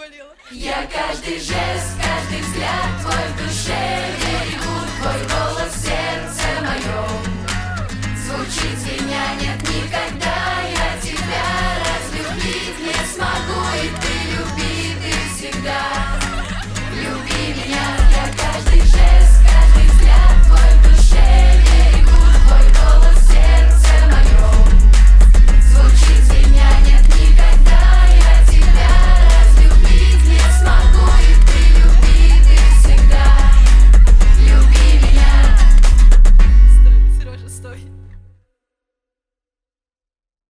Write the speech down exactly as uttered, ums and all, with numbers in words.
болела. Я каждый жест, каждый взгляд твой в душе берегу, твой голос в сердце моем звучит.